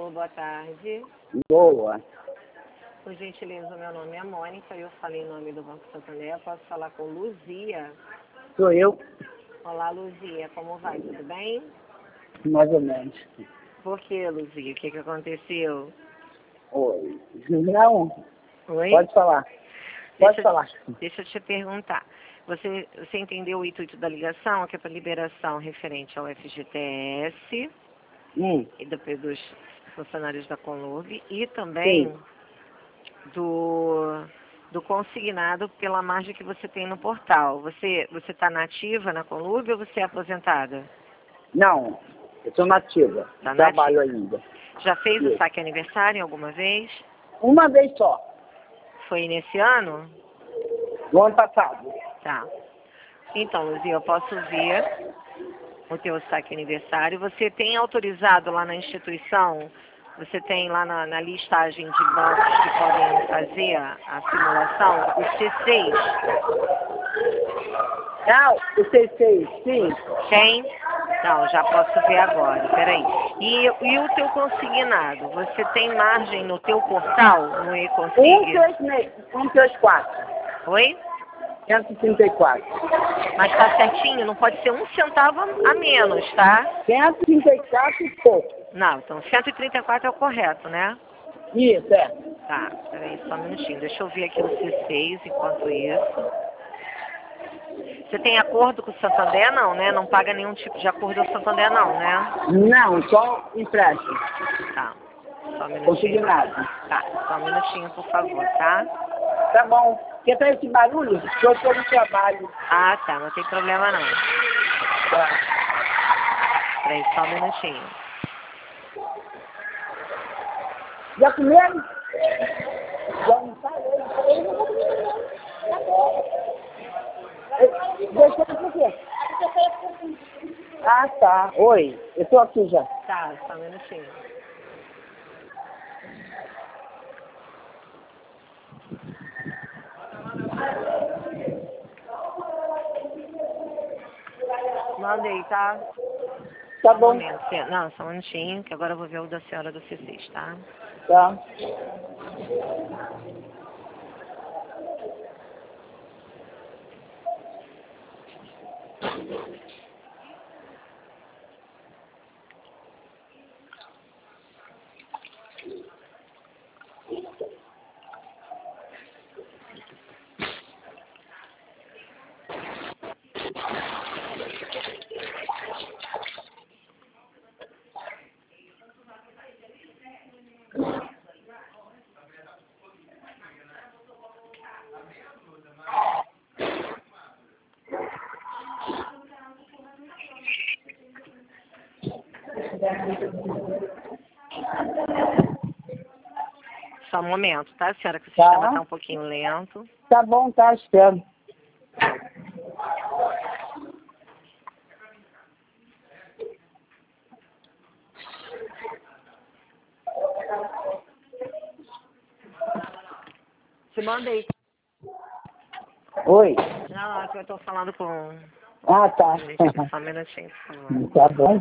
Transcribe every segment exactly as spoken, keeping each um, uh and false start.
Alô, boa tarde. Boa. Por gentileza, meu nome é Mônica, eu falei em nome do Banco Santander, posso falar com Luzia? Sou eu, Olá, Luzia, como vai? Tudo bem? mais ou menos. Por que, Luzia? O que, que aconteceu? Oi. Não, Oi? pode falar. Pode Deixa, falar. deixa eu te perguntar. Você, você entendeu o intuito da ligação, que é para liberação referente ao F G T S Hum, e do, dos funcionários da Conlurb e também sim. do, do consignado pela margem que você tem no portal. Você você está nativa na Conlurb ou você é aposentada? Não, eu sou nativa. Tá Trabalho nativa. ainda. Já fez o Isso. saque aniversário alguma vez? Uma vez só, Foi nesse ano? no ano passado. Tá. Então, Luzia, eu posso ver o teu saque aniversário. Você tem autorizado lá na instituição, você tem lá na, na listagem de bancos que podem fazer a, a simulação, o C seis, Não, o C seis, sim. tem? Não, já posso ver agora, peraí. E, e o teu consignado, você tem margem no teu portal, no Um, e-consig? três, meio, um, três, quatro. Oi? cento e trinta e quatro. Mas tá certinho, não pode ser um centavo a menos, tá? cento e trinta e quatro e pouco. Não, então cento e trinta e quatro é o correto, né? Isso, é. Tá, peraí só um minutinho. Deixa eu ver aqui o C seis enquanto isso. Você tem acordo com o Santander, não, né? Não paga nenhum tipo de acordo ao Santander, não, né? Não, só empréstimo. Tá, só um minutinho. Consignado. Tá, só um minutinho, por favor, tá? Tá bom. Porque tá esse barulho? Porque eu estou no trabalho. Ah, tá, não tem problema não. Tá. Peraí, só um minutinho. Já comeram? Já almoçaram? Deixa eu por quê? Ah, tá. Oi, eu tô aqui já. Tá, só um minutinho. Mandei, tá? Tá Só um bom. momento. Cê- Não, só um minutinho, que agora eu vou ver o da senhora do C seis, tá? Tá. Só um momento, tá, senhora? Que o Tá. sistema tá um pouquinho lento. Tá bom, tá, espero. Te mandei. Oi. Não, não, é que eu tô falando com... Ah, tá. Gente, só um minutinho, por favor. Tá bom.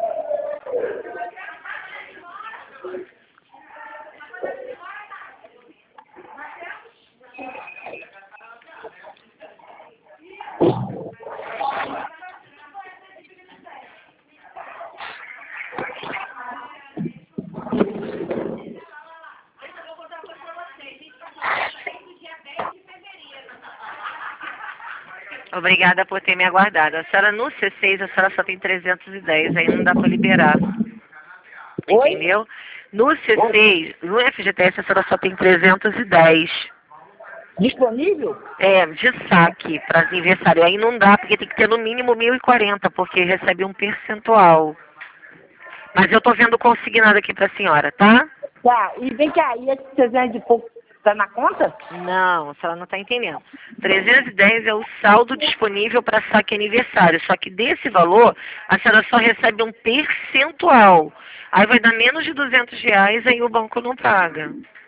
Obrigada por ter me aguardado. A senhora no C seis, a senhora só tem trezentos e dez, aí não dá para liberar. Oi? Entendeu? No C seis, no F G T S, a senhora só tem trezentos e dez. Disponível? É, de saque para aniversário. Aí não dá, porque tem que ter no mínimo mil e quarenta, porque recebe um percentual. Mas eu tô vendo consignado aqui pra senhora, tá? Tá. E vem cá, e esse trezentos e pouco tá na conta? Não, a senhora não está entendendo. trezentos e dez é o saldo disponível para saque aniversário, só que desse valor, a senhora só recebe um percentual. Aí vai dar menos de duzentos reais, aí o banco não paga.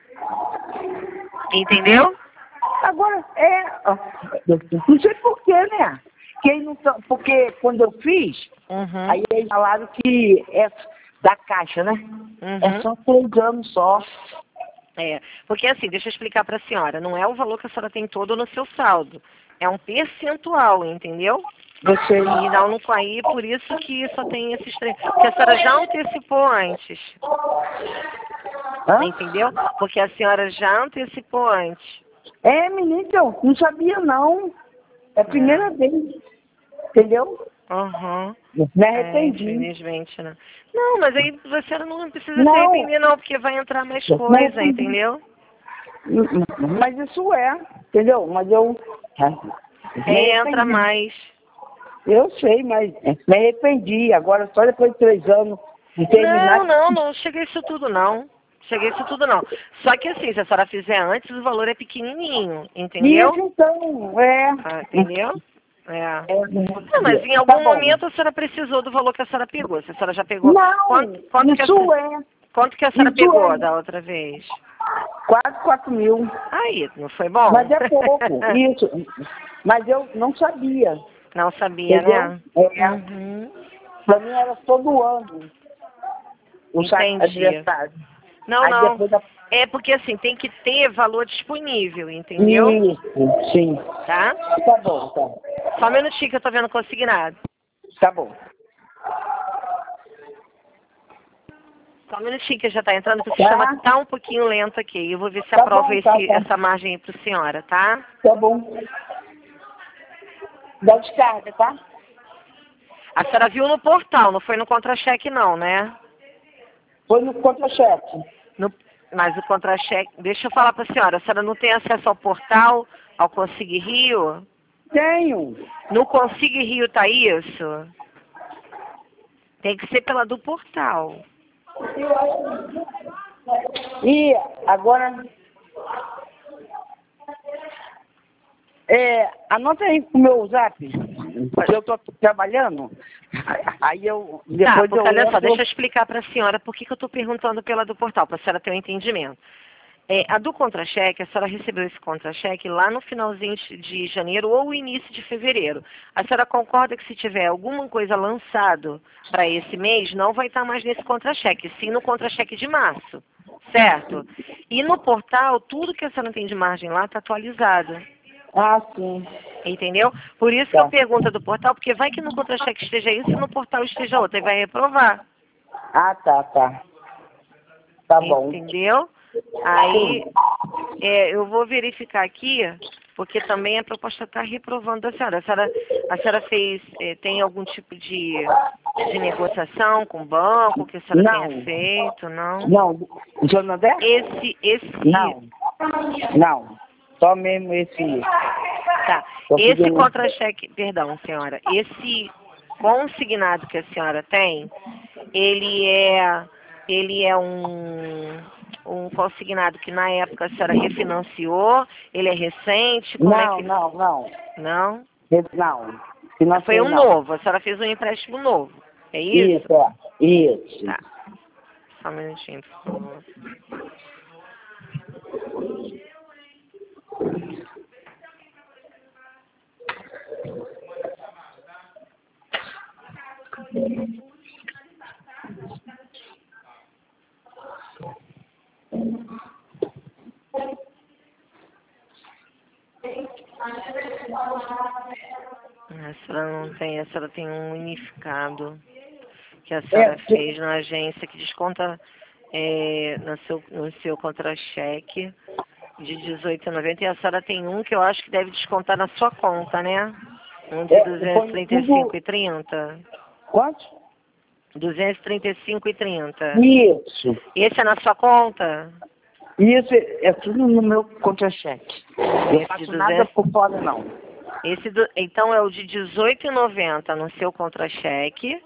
Entendeu? Agora, é... ó, não sei porquê, né? Quem não tá- Porque quando eu fiz, Uhum. aí eles falaram que é da caixa, né? Uhum. É só três anos só. É, porque assim, deixa eu explicar para a senhora, não é o valor que a senhora tem todo no seu saldo, é um percentual, entendeu? Eu sei. E não no aí, por isso que só tem esses três, que a senhora já antecipou antes, Hã? entendeu? Porque a senhora já antecipou antes. É, menina, então, não sabia não. É a primeira É. vez, entendeu? Uhum. Me É, arrependi. infelizmente, né? Não, mas aí você não precisa se Não, arrepender não, porque vai entrar mais me coisa, arrependi. entendeu? Mas isso é, entendeu? Mas eu me É, entra arrependi. mais. Eu sei, mas me arrependi. Agora, só depois de três anos de terminar. Não, não, não cheguei a isso tudo não. Cheguei a isso tudo não. Só que assim, se a senhora fizer antes, o valor é pequenininho, entendeu? Isso, então, é. Ah, entendeu? É. É, Não, mas em tá algum bom. momento a senhora precisou do valor que a senhora pegou. Se a senhora já pegou. Não, Quanto, quanto, que, a, isso senhora- é. quanto que a senhora Isso pegou é da outra vez? quase quatro mil. Aí, não foi bom? Mas é pouco, isso. Mas eu não sabia, Não sabia, entendeu? né? É. Uhum. Pra mim era todo ano o saque Entendi. adversário. Não, Aí não. depois da. É porque assim, tem que ter valor disponível, entendeu? Isso, sim. Tá? Tá bom, tá. Só um minutinho que eu tô vendo consignado. Tá bom. Só um minutinho que já tá entrando, porque o Tá. sistema tá um pouquinho lento aqui. Eu vou ver se Tá aprova bom, esse, tá, tá. essa margem aí pra senhora, tá? Tá bom. Dá descarga, tá? A senhora viu no portal, não foi no contra-cheque não, né? Foi no contra-cheque. No- mas o contra-cheque... Deixa eu falar pra senhora, a senhora não tem acesso ao portal, ao Consigue Rio? Tenho. No Consigue Rio tá isso? Tem que ser pela do portal. E agora. É, anota aí pro meu zap, porque eu tô trabalhando. Aí eu. Tá, Depois porque eu olha só, entro. deixa eu explicar para a senhora por que, que eu estou perguntando pela do portal, para a senhora ter um entendimento. É, a do contra-cheque, a senhora recebeu esse contra-cheque lá no finalzinho de janeiro ou início de fevereiro. A senhora concorda que se tiver alguma coisa lançado para esse mês, não vai estar mais nesse contra-cheque, sim no contra-cheque de março, certo? E no portal, tudo que a senhora tem de margem lá está atualizado. Ah, sim. Entendeu? Por isso que Tá. eu pergunto do portal, porque vai que no contra-cheque esteja isso e no portal esteja outro, aí vai reprovar. Ah, tá, tá. Tá bom. Entendeu? Aí é, eu vou verificar aqui, porque também a proposta está reprovando a senhora. A senhora, a senhora fez, é, tem algum tipo de, de negociação com o banco que a senhora Não. tenha feito, não? Não. Jonadé? Esse, esse, Não. Não. Só mesmo esse. tá. Consegui Esse um- contra-cheque, perdão, senhora, esse consignado que a senhora tem, ele é, ele é um, um consignado que na época a senhora refinanciou, ele é recente, como é Não, que... não, não. Não? Não. Se não Foi um não. novo, a senhora fez um empréstimo novo, é isso? Isso, é. Isso. Tá. Só um minutinho, por favor. A senhora não tem, a senhora tem um unificado que a senhora É, fez na agência que desconta é, no seu, no seu contra-cheque de dezoito e noventa e a senhora tem um que eu acho que deve descontar na sua conta, né? Um de é, duzentos e foi trinta e tudo. cinco e trinta. Quanto? duzentos e trinta e cinco e trinta. Isso. Esse é na sua conta? Isso é, é tudo no meu contra-cheque. Não Esse faço de nada duzentos. por fora, não. Esse do, então é o de dezoito e noventa no seu contra-cheque.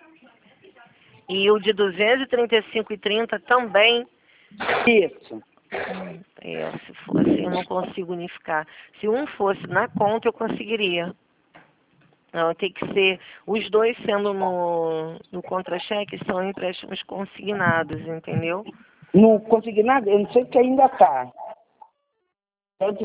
E o de duzentos e trinta e cinco e trinta também. Isso. Hum, É, se for assim, eu não consigo unificar. Se um fosse na conta, eu conseguiria. Não, tem que ser, os dois sendo no, no contra-cheque, são empréstimos consignados, entendeu? Não consegui nada, eu não sei que ainda tá.